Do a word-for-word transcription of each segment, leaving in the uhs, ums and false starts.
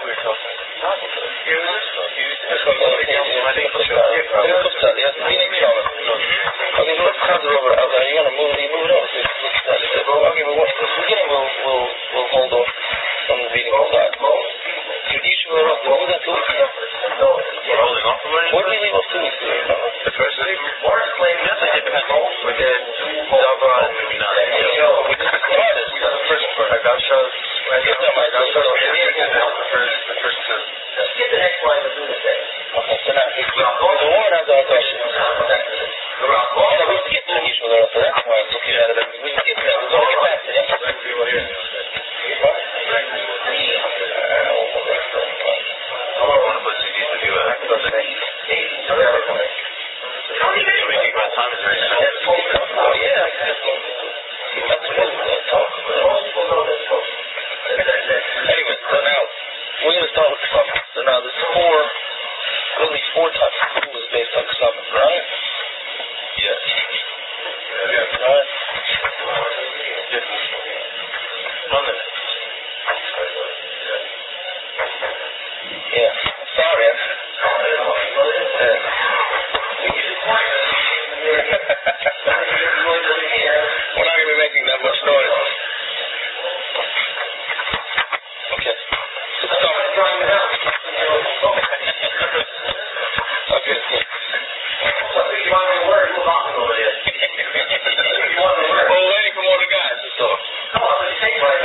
we were talking. It was this one. This one was the wedding for sure. Hur kostar det? Jag vill inte klara. Okay, so let's cover over. Are you gonna move? You move it over. Okay, well, the beginning we'll we'll we'll hold off from the reading of that. You each will have to move that two. We're holding off from it. Where did we leave off two weeks ago? The first week. Yes, I did. We did Dava and maybe not. We just started. The first part. I got shows. I got shows. The first, the first two. Get the next one and do the same. Okay, so now the woman has our question. Yeah, we skipped the issue there, so that's why it's okay. We skipped that. We're going to get back to that. I want to put C Ds with you. You're making my time is very expensive. Oh, yeah, that's what we're talking about. Anyway, so now we're going to start with Ksama. So now there's four, really four types of rules based on Ksama, right? Yes. Yeah. Right? Yes. One minute. Yeah. Sorry. Uh, We're not going to be making that much noise. Okay. So, okay, cool. You want me to work? Move on over there. Well, waiting for more of the guys, that's all. Come on, let's take one.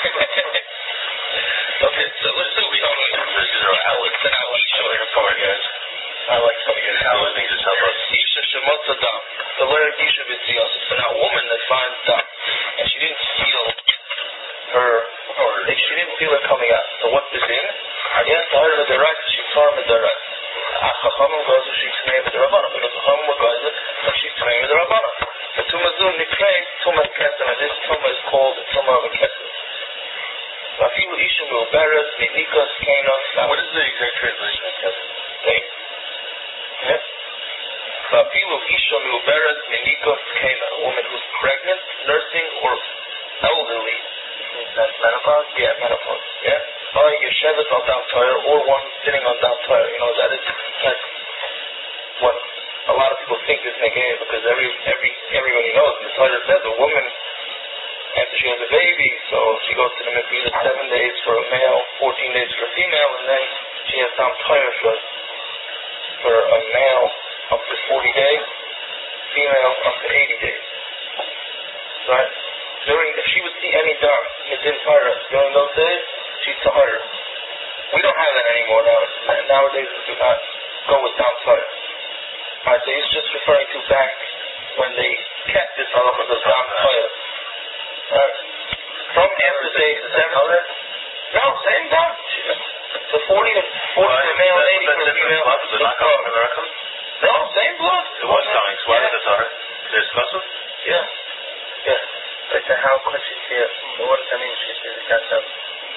Okay, so let's do we don't need to zero outlets. Then I'll show you how far, guys. I like how to get outlets. They just help us. Isha Shemotza Dam. The letter Isha B'tziyasa. So now a woman that finds Dam, and she didn't feel her, or she didn't feel it coming out. So what's this in? Yes, I heard of the right, she saw him the right. Chachamim goes, she's named the Rabbanah. Because Chachamim were going, so she's named the Rabbanah. The Tumazun Niklei, Tumah Kesem, and this Tumah is called the Tumah of a Kesem. Afilu Isha Milberes, Minikas, Kana. What is the exact translation of Kesem? Babe. Yeah. Afilu Isha Milberes, Minikas, Kana. A woman who's pregnant, nursing, or elderly. That's menopause? Yeah, menopause. Yeah. Or Yeshevet on Dam Torah, or one sitting on Dam Torah. You know, that is like what a lot of people think is negative, because every every everybody knows the Torah says a woman, after she has a baby, so she goes to the mikveh either seven days for a male, fourteen days for a female, and then she has Dam Torah for for a male up to forty days, female up to eighty days. Right? During, if she would see any Dam Midin Torah during those days, she's Tahara. We don't have that anymore now. Nowadays we do not go with Dam Torah. Alright, so he's just referring to back when they kept this halacha of Dam Torah. Alright. From after day seven. No, same Dam. So forty to forty for male, eighty for female. They're not coming from America? No, same blood. It was coming. So why did the Torah? There's custom? Yeah. Yeah. But then how could she see it? What does that mean? She sees it got some.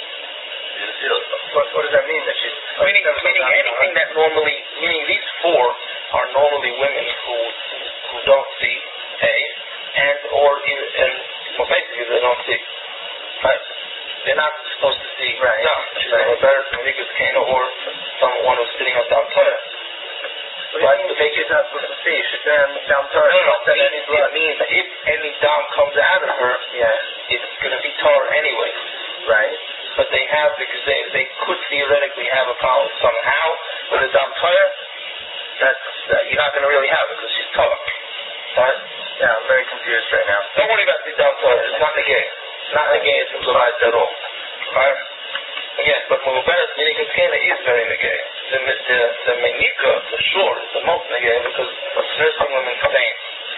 What, what does that mean? That she's meaning, meaning anything that normally, meaning these four are normally women who who don't see A, and or and well basically they don't see. Right? They're not supposed to see. Right. No, she's right. A better Manikas Kana or someone who's sitting on Dam Torah. But to make it not supposed to see, she's on Dam Torah. No, no, no. It, it means that if any Dam comes out of her, yeah, it's going to be Torah anyway. Right. But they have, because they they could theoretically have a problem somehow with a Dam Torah. That's uh, you're not going to really have it because she's Torah. Right? Yeah, I'm very confused right now. Don't worry about the Dam Torah. It's not negay. It's not negay. It's implied at all. Right? Again, but Mubarak Menika Kana is very negay. The the the Menika for sure is the most negay because nursing women's pain.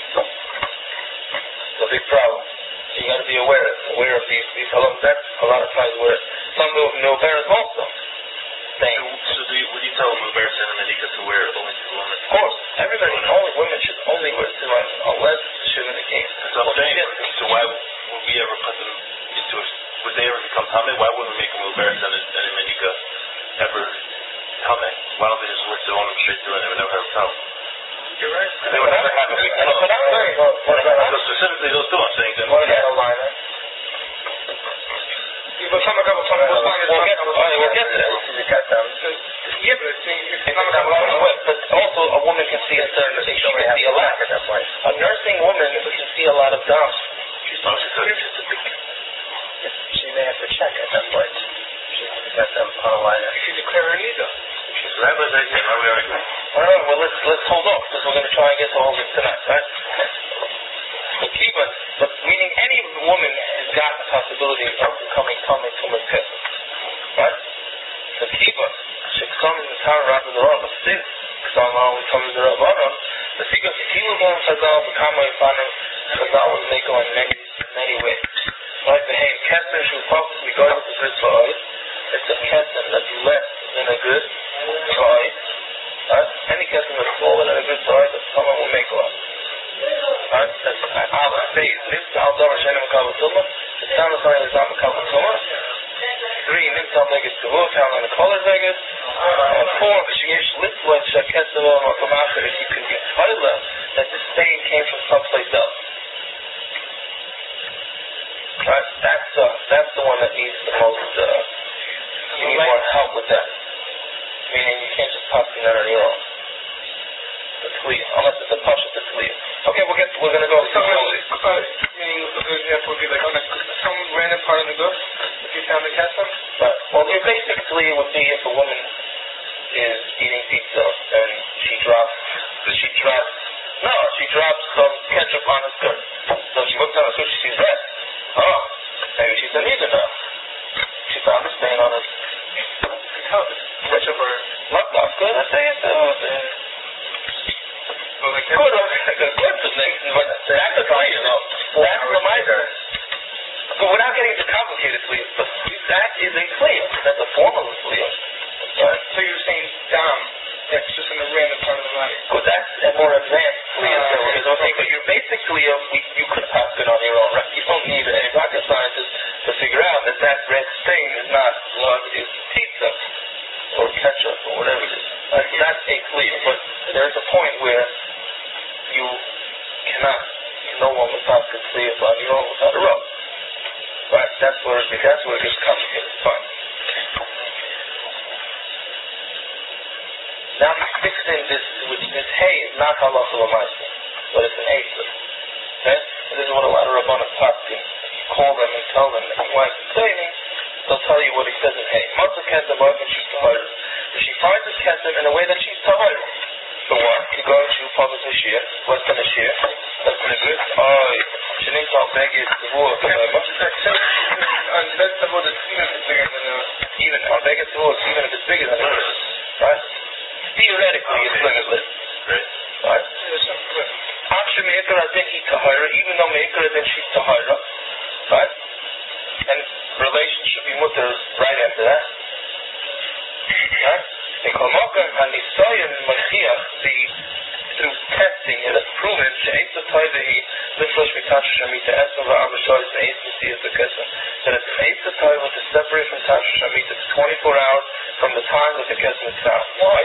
It's a big problem. So you got to be aware aware of these these halachas. That's a lot of times where some Mubarak also. Pain. So do you, would you tell Mubarak and Menika to wear only to women? Of course, everybody, only women should only wear tefillin unless Shuvin the king. So I'm saying, so why would we ever put them into a, would they ever become Tameh? Why wouldn't we make them Mubarak and a Menika ever Tameh? Why don't they just work their own straight through and they would never have a problem? You're right. They would never have a weakness. So specifically those two, I'm saying, then what about a liner? But talking about talking about We'll get, all right, we'll get to that. Yeah, but it's It's not about the way, but also a woman can see a certain, she can see a lot. A nursing woman can see a lot of dumps. She's not supposed to. She may have to check at that point. She got them on a line. If you declare her neither. Rabbi's right here. Why are we arguing? All right, well, let's, let's hold off, because we're going to try and get to all this tonight, right? So keep us, but meaning any woman has got the possibility of becoming coming from a pit. Right? So keep us. Should come in the town rather than all the sin. Because I'm always coming to the Rabbanon. The secret is he was going to Chazal, the Kamei Fanim, Chazal was making in many, many ways. Like the Haim Kesser, she was talking to me, going to the good side. It's a Kesser that's less than a good side. Right? Any Kesser that's smaller than a good side, that someone will make one. Right? That's Allah says, Nimsa al Dara Shenim Kavatuma, the sound of something is Amma Kavatuma. Three, Nimsa al Vegas Tavur, found on the color Vegas. And four, Vishayesh Litzla, Shaketava, Makamachar, if you can get Tyler, that the stain came from someplace else. Right? That's the, that's the one that needs the most, uh, you need more help with that. Meaning you can't just pop that on your own. The Tliya, unless it's a Pasha to Tliya. Okay, we'll get, we're going to go slowly. Uh, meaning, a good example would be like on a, some random part of the goof, if you found the ketchup. Right. Well, your basic Tliya would be if a woman is eating pizza and she drops, she drops, no, she drops some ketchup on her skirt. So she looks on her skirt, she sees red. Oh, maybe she's a neither now. She found a stain on her. Ketchup or... Not that good, I say it's uh, Well, like good, like a good thing, but that's a Tliya, no. That's the miser. But without getting into complicated Tliya, but that is a Tliya. That's a form of a Tliya. Right? So you're saying dam, that's just in a random part of the body. Well, that's a more advanced Tliya. Uh, okay, but your basic Tliya, you could pass it on your own, right? You don't need a rocket scientist to figure out that that red stain is not blood, it's pizza or ketchup or whatever it is. Right? That's a Tliya, but there's a point where you cannot, you no longer pass the Tliya on your own without a rub. Right? That's where it, that's where it gets complicated. Fine. Now he sticks in this, which this hay is not halacha l'maisa, but it's an acer. Okay? And this is what a lot of Rabbanim Paskin call them and tell them. If you want to say me, they'll tell you what he says in hay. Matzah kesem and she's tahara. If she finds this kesem in a way that she's tahara, so what? You go to public Mashiach, what's in the Shia? That's in the good. Oh, she needs to beg it to work. That's the word that's even if it's bigger than a... Even, I'll beg it to work, even if it's bigger than a good. Right? Theoretically, it's limitless. Right. Right? After Me'ikra then he tahara, even though Me'ikra then she's tahara. Right? And relation should be mutter right after that. Right? In Kalmaka and Nisayan Mashiach, the through testing it has proven she'etz atayvehi liflash mitasha shamita esam va'amashayis me'etz nisiyas v'kesem, that it's an eitz atayvah to separate from tasha shamita for twenty-four hours from the time that the kesem is found. Why?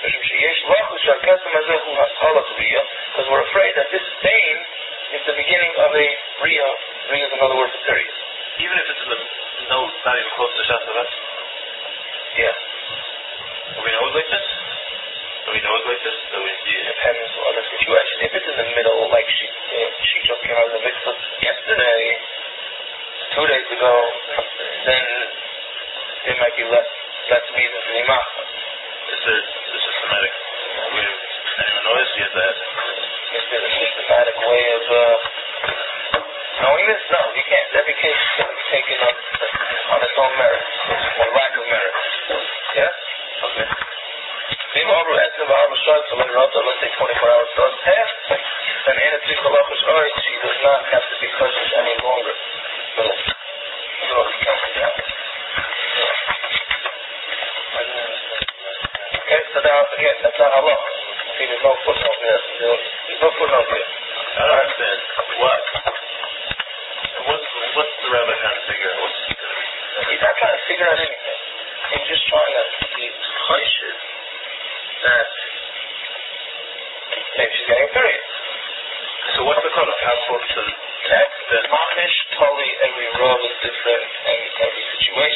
Because we're afraid that this stain is the beginning of a Riyah. Riyah is another word for period. Even if it's in the, no, not even close to Shasavas? Yeah. Do we know it like this? Do we know it like this? Do we see It it? depends on the situation. If it's in the middle, like she, uh, she just came out of the mikvah yesterday, two days ago, then there might be less, less reason for the imam. Is there a systematic way of anyone knows yet that? Is there a systematic way of uh, knowing this? No, you can't. Every case can be taken on, on its own merit, or lack of merit. Yeah? Okay. Let's say twenty-four hours does pass, then she does not have to be kosher any longer. So, so okay, so now again, that's not halach. See, there's no footnote there. There's no footnote there. I don't understand. What? What's, what's the rabbi trying to figure out? What's He's not trying to figure out anything. He's just trying to be kosher that maybe she's getting a period. So what's the cutoff? How close to That's the Machish, Tali, every role is different, and every situation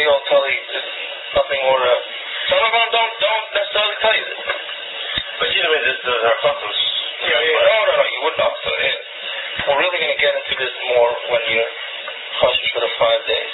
don't tell you, there's nothing more, uh, so I'm not don't, don't necessarily tell you this. But either way, this, this, our customs. Yeah, yeah, no, no, no, you wouldn't know, so yeah. We're really going to get into this more when you're choshesh for the five days.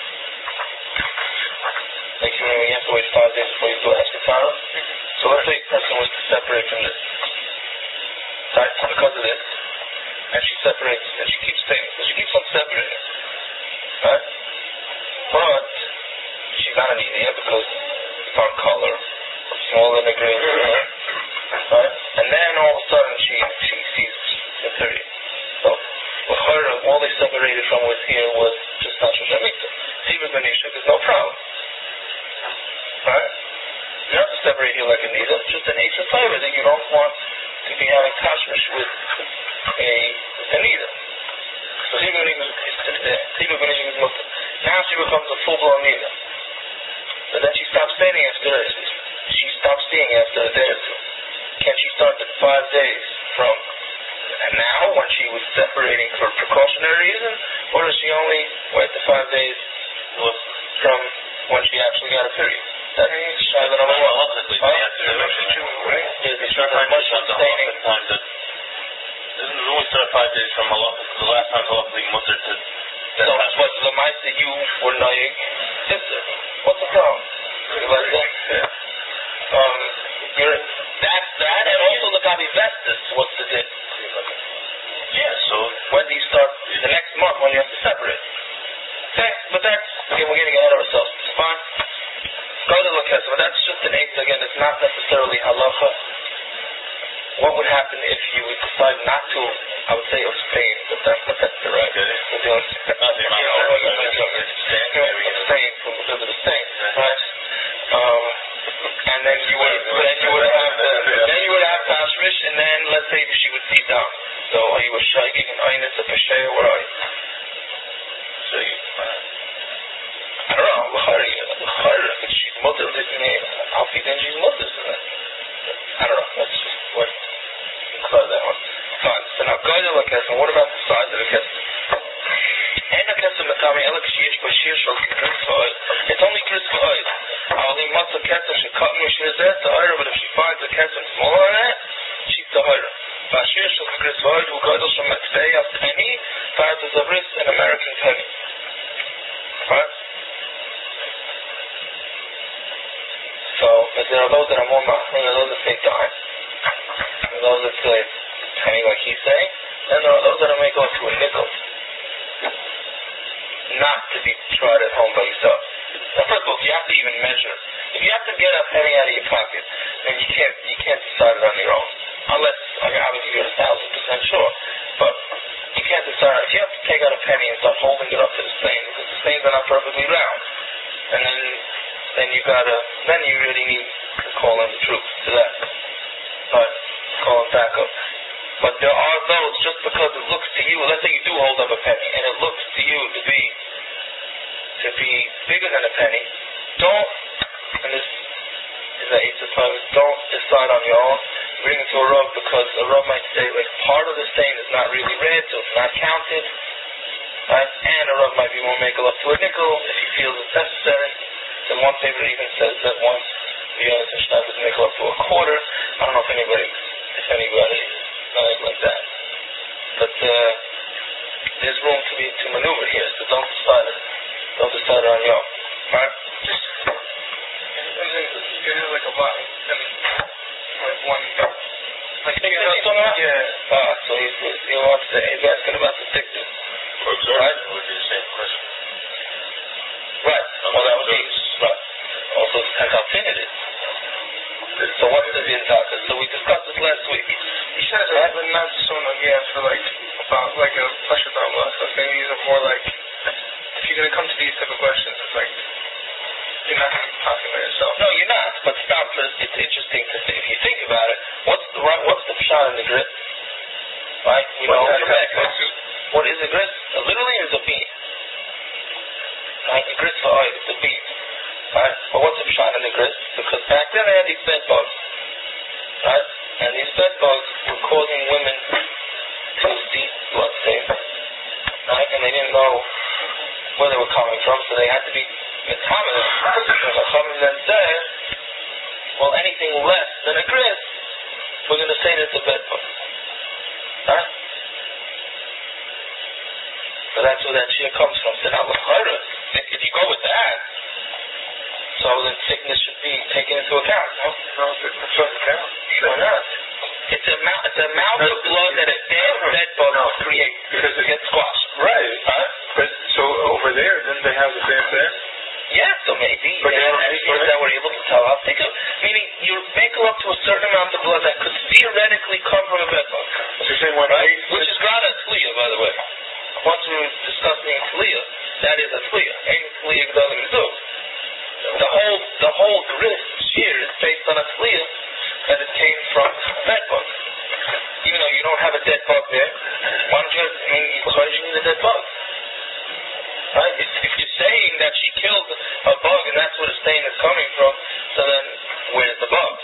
Like, you know, you have to wait five days before you do a Heskatara. So let's say a person was to separate from this. Right? Because of this. And she separates, and she keeps staying. So she keeps on separating. Right? But she's not an idiot because it's on color. Small in the green. Right? And then all of a sudden she she sees the period. So with her, all they separated from was here was just not Shoshamita. Tiva Benishak is no problem. Right? You don't have to separate here like a needle. It's just an Eitzah Torah that you don't want to be having tashmish with a, a needle. So Tiva Benishak is Muslim. Now she becomes a full-blown needle. But then she stops standing after this. She stops seeing after a day or two. Can she start the five days from now when she was separating for precautionary reasons? Or does she only wait the five days from when she actually got a period? That's Shiva number one. Ultimately, the answer is right? Is it's not that much abstaining. Doesn't it only start five days from halacha? The last time halacha mutter to. So, what the mice that you were knowing? Sister, what's the problem? You like that? Yeah. Um, you're, that's that, and also the Gabi Vestus, what's the dip? Yeah, so when do you start? The next month when you have to separate. Okay, but that's, again, we're getting ahead of ourselves. It's fine. Go to look at it, but that's just an eighth, again, it's not necessarily halacha. What would happen if you would decide not to, I would say abstain, but that's not that's the right. Okay. You know, abstain from because of the stain, right? Um, and then you would, then you would have, the, then you would have tashmish, and then let's say she would see down. So are you a shaygig and aynis a peshay, or what are you? So you, I don't know. If she's mother, I'll feed in she's mother. I don't know. That's just what you clear that one. Fine. So now go to the kesem. What about the size of the kesem? And the kesem matami elak sheyesh b'shir shel gris v'oil. It's only gris v'oil. Only matzah kesem shekat mishrizeh tahira. But if she finds a kesem smaller than that, she's tahira. B'shir shel gris v'oil who gadol shel matbei a penny, part of the bris an American penny. Right? So, if there are those that are more machmir, there are those that say dime, and those that say penny like he's saying, then there are those that are make up to a nickel. Not to be tried at home by yourself. Now, first of all, you have to even measure. If you have to get a penny out of your pocket, then you can't you can't decide it on your own. Unless, I mean, obviously you're a thousand percent sure. But you can't decide. If you have to take out a penny and start holding it up to the stain, because the stains are not perfectly round. And then then you gotta, then you really need to call in the troops to that. But, call it back up. But there are those, just because it looks to you, let's say you do hold up a penny, and it looks to you to be, to be bigger than a penny, don't, and this is an eight to five, don't decide on your own, bring it to a Rav, because a Rav might say, like, part of the stain is not really red, so it's not counted, right? And a Rav might be more make up to a nickel, if he feels it's necessary. Then one favorite even says that once the Yonis and Shtab would make up to a quarter. I don't know if anybody, if anybody knows like that. But uh, there's room to be to maneuver here, so don't decide it. Don't decide it on your own. Right? Just, and then you have like a lot, and like one, like you know what I'm talking about? Yeah. Ah, so he's, he wants to, he's asking about the thickness. or absorption right? Would be the same question. Right. Well, that would be, right. Also, it depends how thin it is. So what's the intaka? So we discussed this last week. He says that right? Not just on yeah, for like about like a pressure down less. I think these are more like if you're gonna come to these type of questions, it's like you're not gonna be talking by yourself. No, you're not. But stop. It's interesting to see. If you think about it, what's the right? What's the pshat in the grit? Right? We know what is a grit? Literally, is a beam. Right? A grit for oil is a beam. Right? But what's the pshat in the grit? Because back then they had these bed bugs. Right? And these bed bugs were causing women to see blood stains. Right? And they didn't know where they were coming from, so they had to be Mitamalim. Chachamim then said, well, anything less than a gris, we're going to say that it's a bedbug. Right? So that's where that shia comes from. So now, if, if you go with that, so then sickness should be taken into account, no? No, sickness doesn't count. Why not? It's a amount, it's the amount of blood that a dead bedbug no. will create because it gets squashed. Right. Huh? But so over there, didn't they have the same thing? Yeah, so maybe. But yeah, is that what you're looking to tell us? Think of, meaning you make up to a certain amount of blood that could theoretically come from a bedbug. So you're saying when right? they, Which is grana tliya, by the way. Once we were discussing tliya, that is a tliya. Any tliya doesn't do. The whole, the whole gris shear is based on a tliya that it came from a bedbug. Even though you don't have a dead bug there, why don't you have, I mean, why did you need a dead bug? Right? If, if you're saying that she killed a bug and that's where the stain is coming from, so then where's the bug?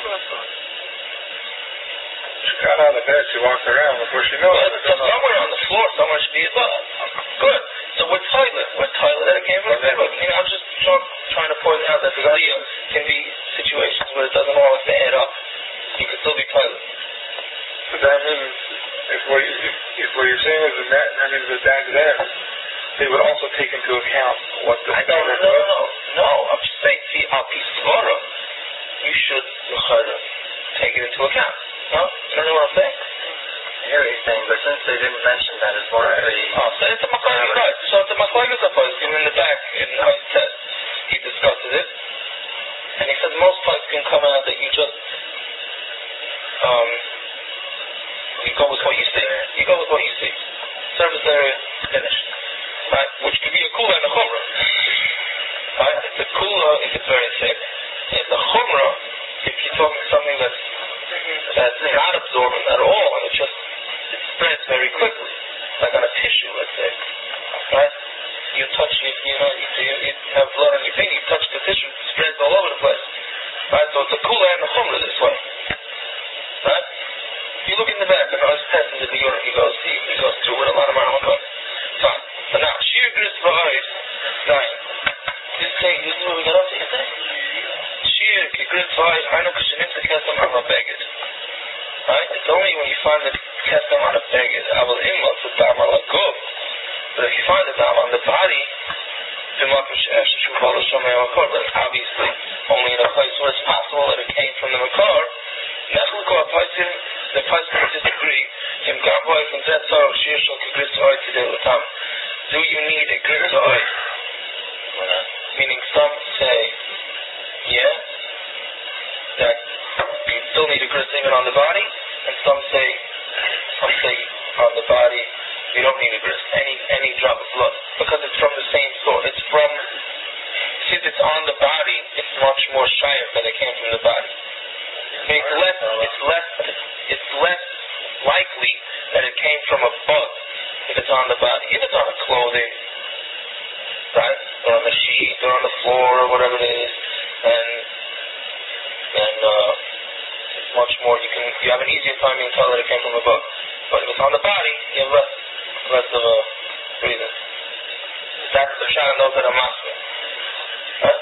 She got out of bed, she walked around before she knew well, it. So somewhere on the floor, somewhere should be a bug. Good. So we're toilet. We're toilet that it came from a bed bug. You know, I'm just trying, trying to point out that the Leah can be situations where it doesn't all have to add up. You can still be toilet. But that means, if what, you, if, if what you're saying is that, that means that back then, they would also take into account what the I don't know. No, no, no. I'm just saying, see, Al Pisvara, you should take it into account. No? You don't know what I'm saying? Here he's saying, but since they didn't mention that as one of the... Oh, so it's a Machlokes, right. So it's a Machlokes Poskim in the back, in High Test. He discusses it. And he said most Poskim come out that you just, um, you go with what you see. You go with what you see. Surface area, finished. Right? Which could be a kula and a chumrah. Right? It's a kula if it's very thick. It's a chumrah if you're talking something that's that's not absorbent at all, and it just it spreads very quickly, like on a tissue, let's say. Right? You touch, you, you know, you, you, you have blood on your finger, you touch the tissue, it spreads all over the place. Right? So it's a kula and a chumrah this way. Right? If you look in the back, and I was testing the urine, he goes, he, he goes through with a lot of Maramah. Fine. So now, sheer gris v'oid, dying. This thing, this is what we got up to yesterday. Sheer gris v'oid, hainu kshenitza kesem on a beged. Right? It's only when you find the kesem on a beged, aval imla, it's a dam ala gov. But if you find the dam on the body, then obviously only in a place where it's possible that it came from the makar. Nechluko apaitim, the apaitim disagree. Im gaboy from that sorrow, sheer shal gris v'oid today l'tam. Do you need a gris v'oid? Meaning some say, yeah, that you still need a gris even on the body, and some say, some say on the body you don't need a gris, any any drop of blood, because it's from the same source. It's from, since it's on the body, it's much more shayach than it came from the body. It's less, it's less, it's less likely that it came from a bug if it's on the body. If it's on the clothing, right, or on the sheet, or on the floor, or whatever it is, then, then uh, it's much more, you can, you have an easier time being told that it came from a bug. But if it's on the body, you have less, less of a reason. That's the shot of those that are masking. Huh?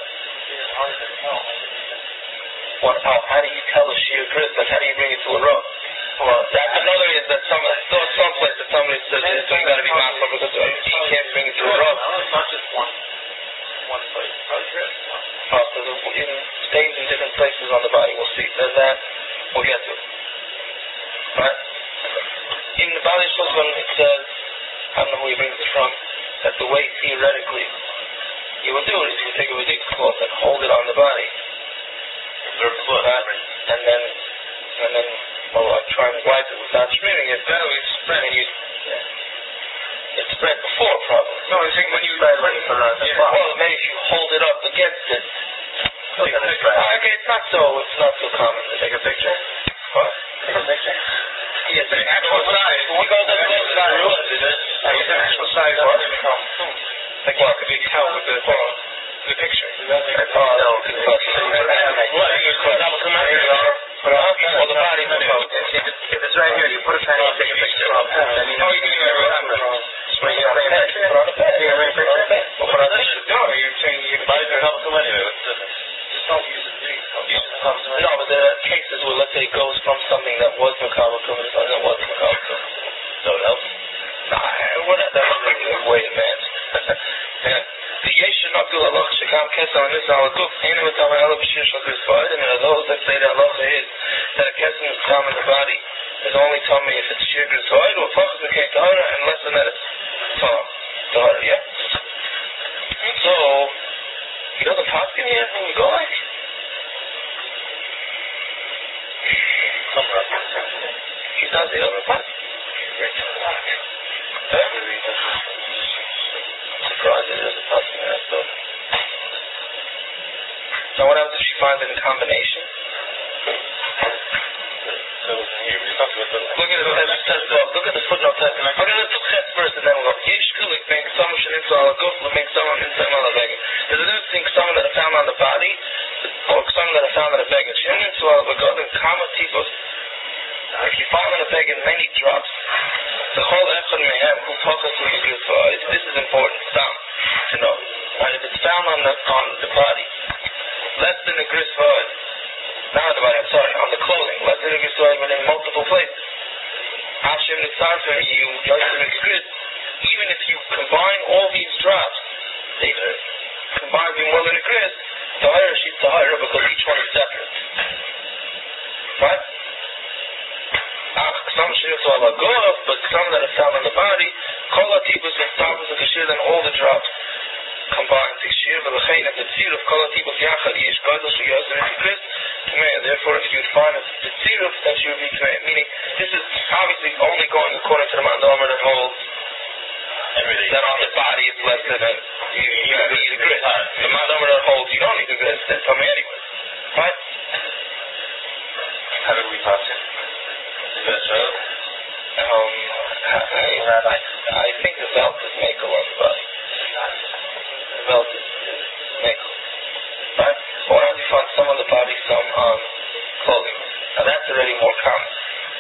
What, how, how do you tell a sheer grit? Like, how do you bring it to a row? Well, that's another is that some, some, some place that somebody says, so you gotta be masking because you can't bring it to a row. It's not just one, one place. Oh, so the, in stains in different places on the body, we'll see. There's that, we'll get to it. Right? In the Bali Shulchan, it says, I don't know who he brings it from, that the way theoretically you would do it is you would take a ridiculous cloth and hold it on the body. Right? And then, and then, well, I try and wipe it without smearing it. That way it's spread. And you, yeah. It's spread before, probably. No, I think when you spread it, yeah. Well, maybe if you hold it up against it. Okay, it's not so, it's not so common to take a picture. What? Take a picture? Yes, the actual size. We go to the size. Is it? The actual size what? Like what? Could you tell with the the picture? Oh, no. What? Well, the body. If it's right here, you put a pen and take a picture of it. Oh, you can do it right on the picture. Put on the pad. Put on the pad. Put on the picture. No, you're saying you can. goes from something that was Makabal Kum to something that wasn't Makabal Kum. So it helps? Nah, what, that was really way advanced. Yeah. The Yesha Nakul Allah Shekam Kesam and this Allah Guf, Ain't with Tama Allah Bashir Shakir Sfad, and there are those that say that Allah is that a Kesam is Tam in the body is only tummy if it's Shirgir Sfad, or Fachas became Tahara, and less than that it's Tam. Tahara, yeah? So, he doesn't pass in here when we go like? He does, he doesn't pass. Huh? Surprised it doesn't pass in that stuff. Now what happens if she finds it in combination? Look at the test, test book. Look at the footnote test. Okay, let's look at first and then we'll go. Yesh kulik being someone should install a goof, being someone inside on the beggar. There's a difference between someone that are found on the body or someone that are found on a beggar. She only install a god in kama tipos. If you find on a beggar many drops, the whole echad mehem who focus with the good voice, this is important. Stop to know. And if it's found on the on the body, less than the gris voice. Not on the body, I'm sorry, on the clothing. Less than the gris voice, but in multiple places. Hashem Nitzarfer, you Yosef Gris. Even if you combine all these drops, they combine being more than a gris, Tahira, she's Tahira because each one is separate. Right? Some shirts are like good, but some that are found on the body, Kol HaTibus and Tabus and Kashir, then all the drops combine to Kashir, but the Chayin of the Tziruf, Kol HaTibus Yachad, Yesh Gadol, She Yosef Gris, therefore if you would find a Tziruf, then she would be Tmei. Meaning, this is obviously only going according to the Mandomer that holds that on the body it's less than a, you, you don't need a gris. The Mandomer that holds you don't need a gris, then tell me anyway. Right? How did we pass it? Um, I, I think the belt is makel on the body. The belt is, is makel. Right? Or how do you find some on the body, some on clothing? Now that's already more common.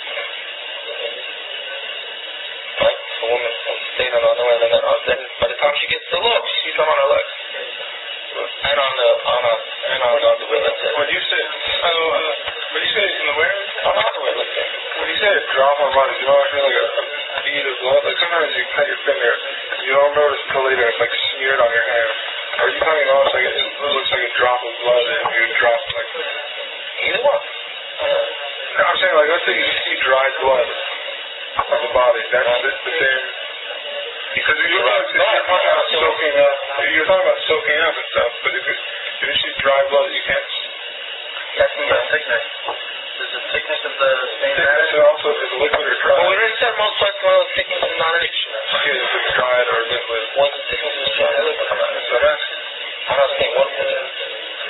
Right? A woman will stay on one way and then on, then by the time she gets to look, she's some on her legs. And on the, on a, and on the underwear, that's it. When you say, oh, uh, when you say in the wear? On the underwear, that's it. When you say a drop on body, do you always feel like a, a bead of blood? Like sometimes you cut your finger, you don't notice until later it's like smeared on your hand. Are you talking about like it looks like a drop of blood and you drop like either one? Uh, no, I'm saying like let's say you see dried blood on the body. That's the, the same. Because you're, talking, you're talking about soaking up, you're talking about soaking up and stuff. But if you if you see dry blood, you can't. That's the thickness. Is the thickness of the stain thickness and also if it's liquid or dry. Well, we already said most parts of the thickness is not an issue. Okay, if it's dried or liquid. What the thickness is dry or liquid? I'm not So that's. I'm not saying what it is.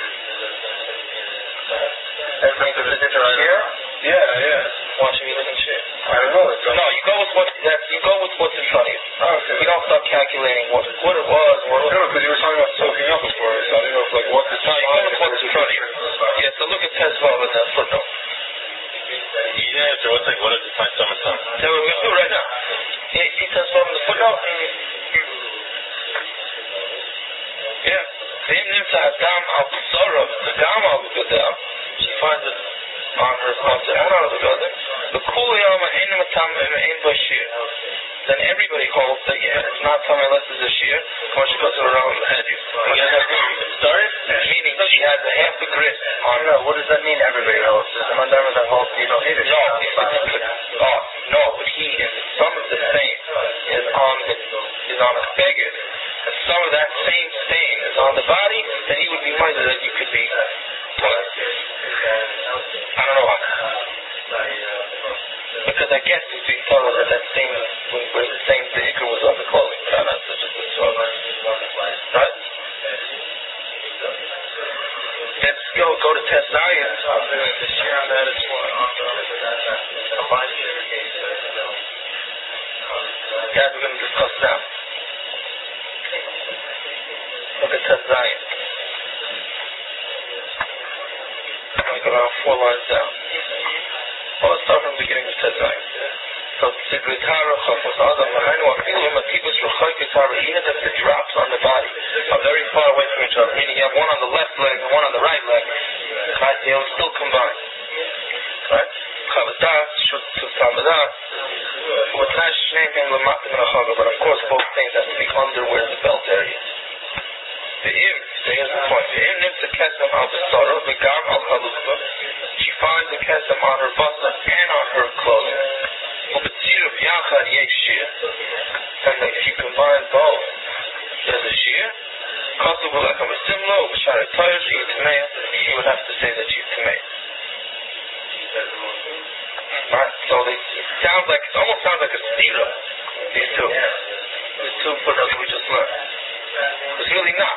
Everything to visit or here? Yeah, yeah. Why should we look and shit? I don't know. No, you go with what that you go with what's in front of you. Oh, okay. You don't start calculating what what it was. What no, because you were talking about soaking up before, so I didn't know if like what the. No, you go with what's in front of you. Yeah, so look at Tesvav in the footnote. Yeah, so what's like, what is the time summertime? So we're going to do it right now. Yeah, you see Tesvav in the footnote? Yeah. V'im nimtza hadam al b'sarav, the dam al b'gadam, she finds it on her sponsor and on the garden. The kuli alma ein matam ein bashir. Then everybody holds that yeah, it's not time unless it's a shear. When she goes around the head, you started? Meaning she has a half a grit on her. No, what does that mean? Everybody holds. Is the mandama that holds? You don't need it. No, if it's oh no, but he if some of the stain is on the is on a beggar, and some of that same stain is on the body, then he would be minded that you could be what? I don't know why. Because I guess he's being told that that same when the same the ikr was on the clothing, but I'm not such a good soul. Right? Let's go go to test Zion. The shear on that is what on the combined shear. Guys, we're going to discuss now. Look at test Zion. Like around four lines down. Well, let's start from the beginning of test Zion. So, Tzigritara Chafos Adam Lahainu Afilu Matibus Ruchai Gitara, even if the drops on the body are very far away from each other, meaning you have one on the left leg and one on the right leg, right? They'll still combine. Right? Kaladas, Sutamadat, with Nash name and Lamatim and Achaga, but of course both things have to be under where the belt area is. The Im, so here's the point. The Im nims the Kesem al Besara, the Gam al Chalufa. She finds the Kesem on her basa and on her clothing. Ubetzirub Yachad Yeshir. And if you combine both, there's a shear. Kosovo like a Simlo, Bashara Toyer, she Tamea, you would have to say that she's Tamea. Right? So they, it sounds like, it almost sounds like a stira, these two. These two footnotes we just learned. It's really not.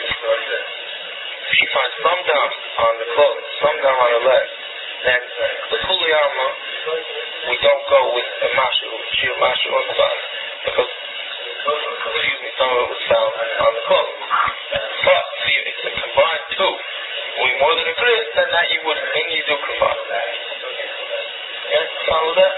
She finds some down on the clothes, some down on her leg. Then the Kuliyama, we don't go with a Mashu, sheer Mashu on the bottom. Because, excuse me, some of it was found on the clothes. But, see, if it's combined two, we more than agree, then that you would, then you do combine. Yeah, follow that?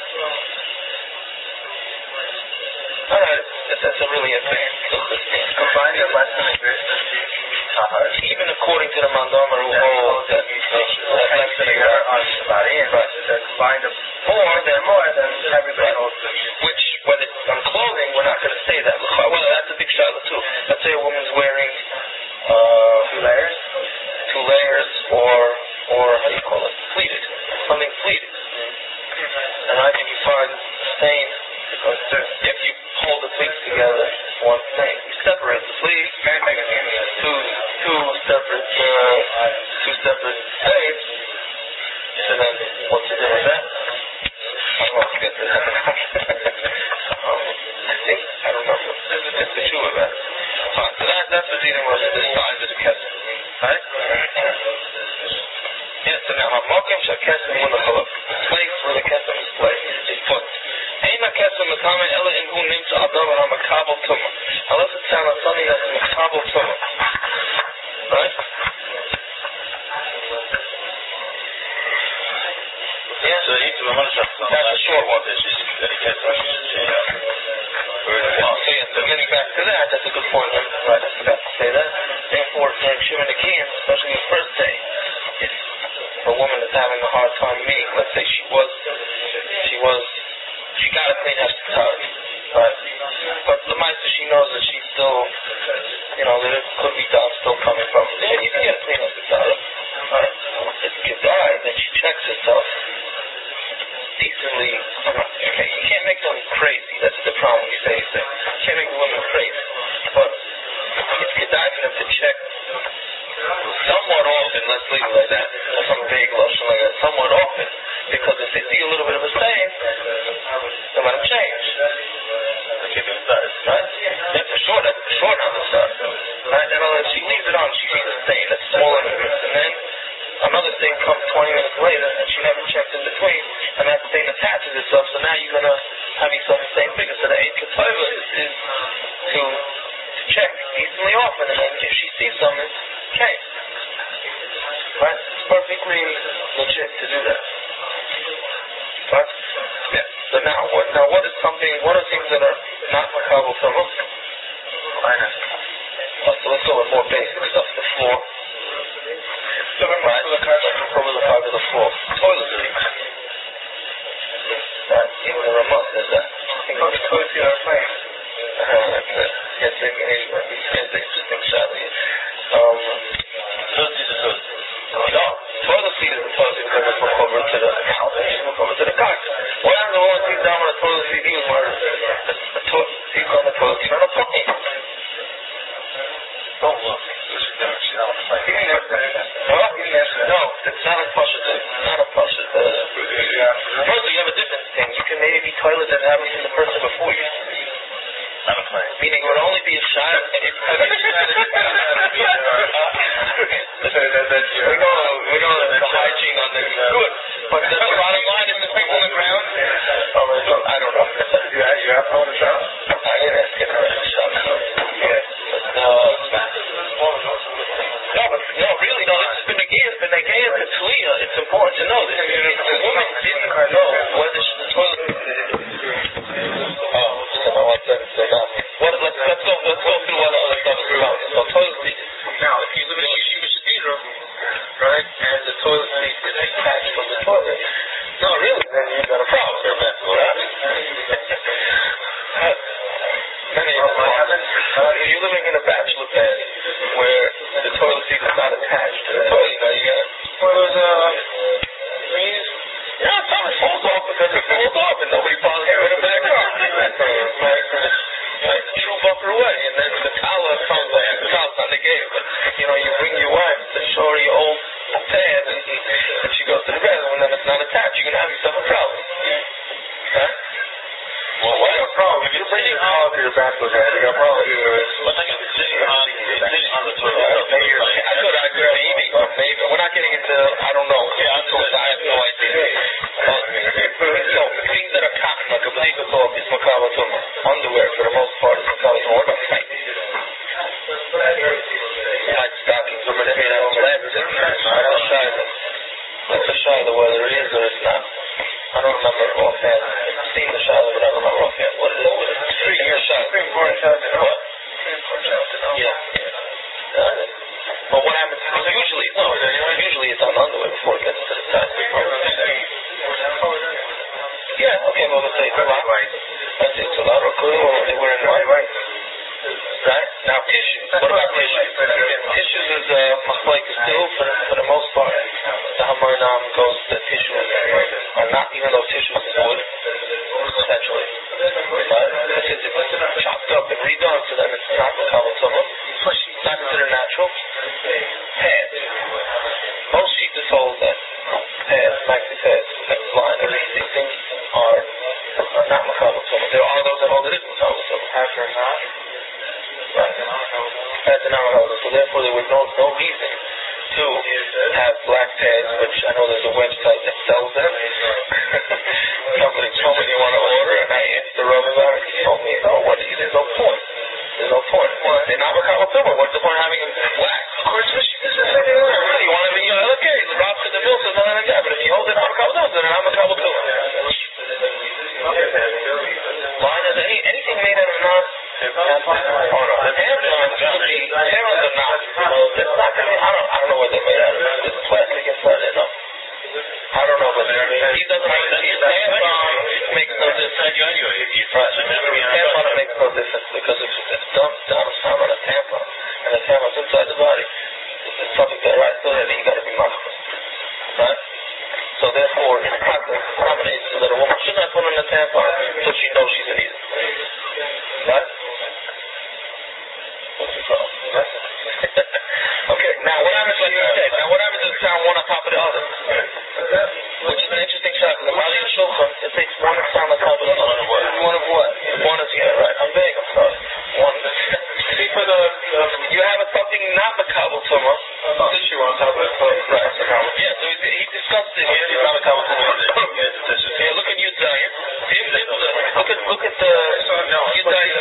Alright, that's a really advanced combine the lesson and greatness. Even according to the Mandamar who hold that lesson on Shabarim, but they're combined more than more than everybody holds. Which, when it's on clothing, we're not going to say that. Well, that's a big shayla too. Let's say a woman's wearing uh, two layers, two layers, or or how do you call it? Pleated, something pleated. And I think you find the stain because if you hold the pleats together, one thing. You separate the pleats, two two separate uh, two separate stains. So then, what's the difference there? I don't know if you get to that. um, I think I don't remember. It's the shoe of that. Fine. So that that's the dealing with the size of the kesem, right? Yes. So now, Hamokim shakesem munachalak. Place where the kesem is placed is put. Eina kesem matame ela in hu nims adam hamakabel tuma. Unless it's found on something that's makabel tuma, right? Yeah. So each of them is that's a short one. This is any kesem should say that. Well, so yeah, so getting back to that, that's a good point. Right, I forgot to say that. Therefore, during Shimon Akiyim, especially the first day, if a woman is having a hard time meeting, let's say she was, she was, she got a clean hashtatar, right? But the Maisa, she knows that she's still, you know, there could be dust still coming from. Yeah, you can get a clean hashtatar, right? If you die, then she checks herself decently. Okay, you can't make them crazy. That's the problem when you say things. You can't make the women crazy. But it's kedai for them to check somewhat often, let's leave it like that, or some vague lotion like that, somewhat often, because if they see a little bit of a stain, they let them change. Okay, but started. Right? That's for sure, that's for sure not the start. Right? And if she leaves it on, she sees a stain that's smaller than this, and then another thing comes twenty minutes later, and she never checked in between, and that stain attaches itself, so now you're going to have yourself a stain bigger. So the eight ketova is, is to, to check decently often, and then if she sees something, okay. Right? It's perfectly legit to do that. Right? Yeah. So now what, now what is something, what are things that are not makabel from us? So let's go with more basic stuff. The floor. Right? Over the top of the floor. Toiletry. Right? Even the remote says that. Oh, the toiletry on a plane. That's it. Yes, they can hear you. It's an interesting shot of you. Um, Toilet is a toilet. no, toilet seat is a toilet seat because it's hooked over to the house. It's hooked over to the car. What happens when one sees down on a toilet seat? He was wearing a toilet seat on the toilet seat on a plane. Don't look. It's actually not a plane. Huh? No, it's not a Pasha thing. It's not a Pasha thing. First, you have a different thing. You can maybe be toilet that happened to the person before you. Not a plane. Meaning it would only be a shot if we're going we're going to the hygiene on this. Good. But the bottom line is the people on the ground. Oh, I don't know. Yeah, you have to own a shop? I didn't ask him to shop. Yeah. No. No, but no, really, no. This has been a game. Been a game to Talia. It's important to know this. The woman didn't know whether the toilet. Oh, so I want that to say that. What? Let's let's go let's go through what other stuff is about. So toilet seat. Now, if you live in a yeshiva shadira, right, and the toilet seat is attached from the toilet. No, really, then you got a problem. Many of them. If you're living in a bachelor pad where the toilet seat is not attached to the toilet, you know, you got one of those, uh, things. Yeah, something falls off because it falls off and nobody bothers you in the back up. Like, like the true bumper away, and then the towel comes like the towel's not negated, but you know, you bring your wife to show her your old pad and, and she goes to the bathroom and then it's not attached, you're gonna have yourself a problem. Huh? Well, why a problem? If you're bringing towel to your bachelor pad, you got a problem. But I guess it's sitting on, sitting on the toilet. I could, I could, maybe, maybe. We're not getting into, I don't know. Yeah, so I have no idea. But, so, things that are cotton, like a big assault, is makabel tumah. Underwear, for the most part, is makabel tumah. What about tights? Tight stockings, or maybe I don't laugh at it. That's a shiloh. That's a shiloh, whether it is or it's not. I don't remember offhand. I've seen the shiloh, but I don't remember offhand what it is. It's three years shiloh. What? Yeah, yeah. Uh, but what happens, usually, no, usually it's on the underwear before it gets to the side. Yeah, okay, well, let's say it's a lot. Let's say it's a lot, or they were in white. Right? Now, tissues. What about tissues? Tissues is a uh, like still, for, for the most part. The Hamarnam goes to tissues are not, even though tissues is wood, essentially. But since it's chopped up and redone, so then it's not makabel tumah. It's not considered natural. Pads. Most sheets is told that pads, maxi pads, line, or these things are, are not makabel tumah. There are those that hold it is makabel tumah. After not. Right. That's an hour, so therefore there was no no reason to have black pads, which I know there's a website that sells them. Somebody told me they want to order, and I asked the Rav about it. He told me, no, what? There's no point. There's no point. They're not makabel tumah. What's the point of having them black? Of course, this is the same thing. You want to be, you know, okay, the Rav said the milk is not like that, but if you hold it not makabel tumah, then they're not makabel tumah. Line is any, anything made out of non. Oh no, the tampons should be, tampons are not. It's not going to be, I don't, I don't know what they're made out of. It's plastic inside it, no? I don't know, but he doesn't have a tampon makes no difference. Tampon makes no difference because if it's dumped down a sound on a tampon and the tampon's inside the body, it's subject to the right to it, you got to be machmir. Right? So therefore, it's combination so that a woman should not put on a tampon until she knows she's an eater. Right? What's the problem? Okay, now what happens like you said? Now what happens if it's sound one on top of the other? Which is an interesting shot. The Mali and Shulchan, it takes one sound on top of the other. One of what? One is, yeah, right. I'm big, I'm sorry. One. See, for the, you have something not makabel tumah. Tissue on top of it. Right. Yeah, so he, he discussed it here. It's not makabel tumah. Yeah, look at Yudzayin. Look at, look at the Yudzayin.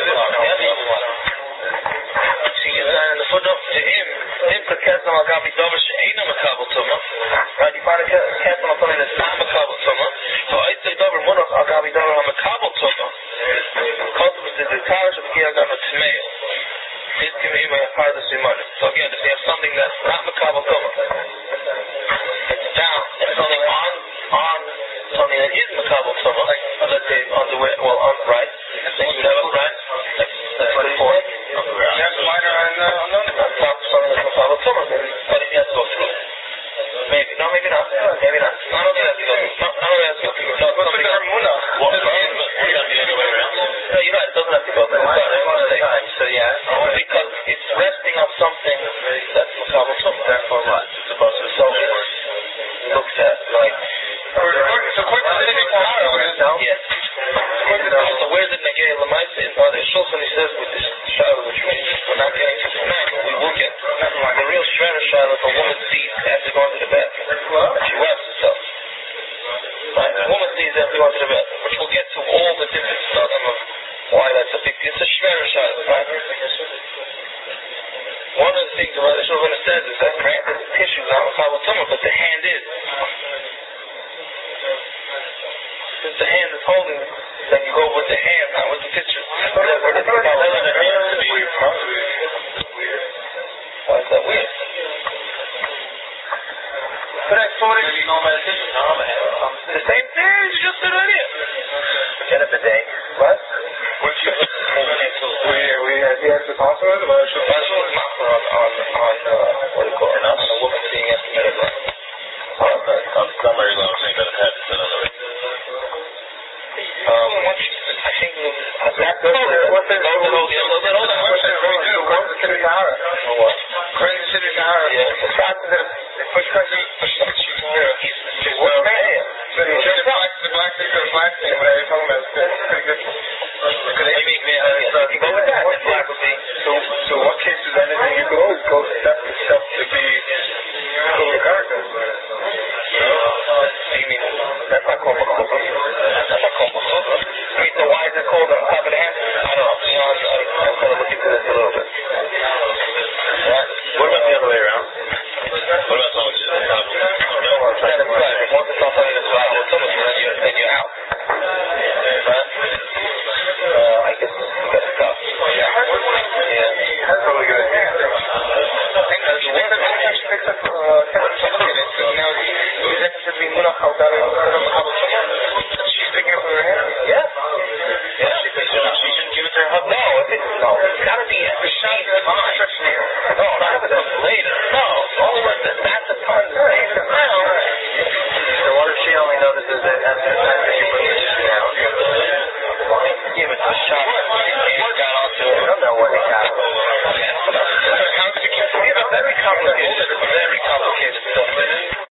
See Yudzayin in the footnote? To him, him could cast on Agabi Dover she'ena makabel tumah. Right, you find a cast on something that's not makabel tumah. So I say Dover Munach Agabi Dover makabel tumah. Cultivus is the Tarish of Giyagan of Tmeil. So again, if you have something that's not makabel tumah, it's down, it's something on, on, something that is makabel tumah, like, let's say, underwear, well, on, right, then you have it, right, that's what it's for. You have a liner on, uh, on top of something that's makabel tumah, but if you have to go through it. Maybe, no, maybe not, maybe not. I don't think that's good. No, I don't think that's good. No, what's the term munach? What? No, you're right, it doesn't have to go through. So, yeah, because it's resting on something that's makabel tumah. Therefore, what? It's supposed to. So it looks at like. So, according to the Gemara, yes. So, where's it negay l'maisa? In other Shulchan, he says with this shiloh, which means we're not getting to tonight, but we will get the real shredder shiloh. If a woman sees after going to the bathroom, and she wraps herself. Right? A woman sees after going to the bathroom, which we'll get to all the different stuff of why that's a big deal. It's a shredder shiloh, right? One of the things the Rosh Hashanah says is that granted the tissue is not makabel tumah, but the hand is. Since the hand is holding, then you go with the hand, not with the tissue. Therefore, it's makabel tumah. Why is that weird? But I thought it going to need no medication. No, man. The same thing. You just said right here. Get a bidet. What? Which is, we, we had the extra consequence, but it's just, That's what not for on, on, on, uh, what do you call it? On a woman being estimated by. I'm not married, I'm saying that I've had this, I don't know. Um, I think That's good. What's the Hold on, hold on, hold on. we do. What's the city Sahara? For what? According to City Sahara, Yeah. What's the which cousin, which she's here. She's What's well, the name? So you the black, the black thing, the black thing, but you're talking about it's pretty good. Could I make me, uh, Go with that.